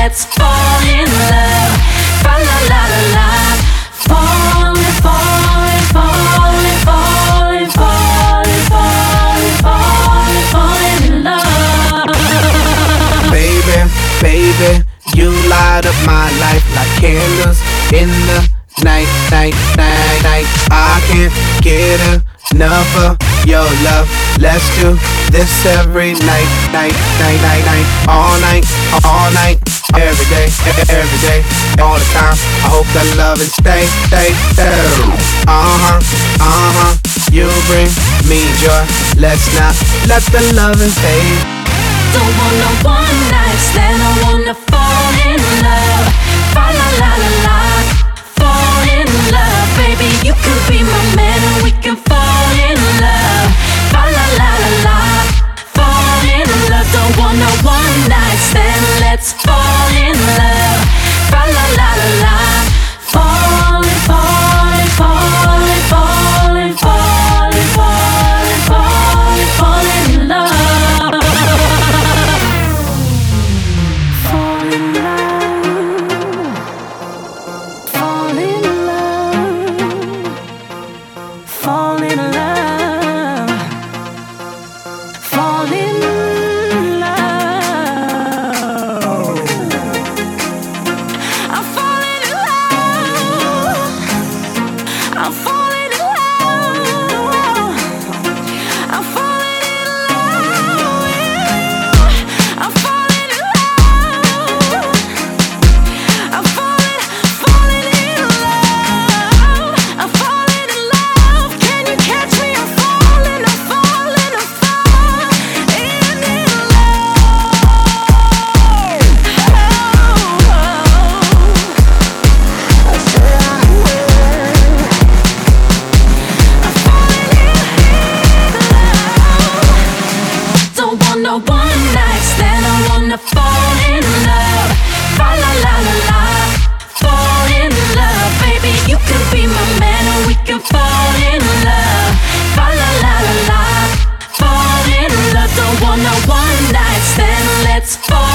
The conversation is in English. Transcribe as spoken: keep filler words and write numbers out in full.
let's fall in love. Fa la la la la. Falling, falling, falling, falling, falling, falling, falling, falling in love. Baby, baby, you light up my life like candles in the night, night, night, night. I can't get enough of your love. Let's do this every night, night, night, night, night. All night, all night, every day, every day, all the time. I hope that love and stay, stay, stay. Uh-huh, uh-huh, you bring me joy. Let's not let the loving fade. Don't want no one night stand, I wanna fall in love. Fa la la la la. Fall in love, baby, you could be my man and we can fall in love. Fa la la la la. Fall in love, don't want no one night stand, let's fall in love. Fa la la la la. Falling, falling, falling, falling, falling, falling, falling, falling in love. Fall in love. Fall in love. Fall in love. Fall in love. I'm falling in love. I'm falling in love. I'm falling in love. I'm falling in love. I'm falling, falling in love. I'm falling in love. Can you catch me? I'm falling, I'm falling, I'm falling in love. I said I will. I'm falling in love. Don't want no one night stand, I wanna fall in love. Fa la la la la. Fall in love, baby, you could be my man and we can fall in love. Fa la la la la. Fall in love, don't want no one night stand, let's fall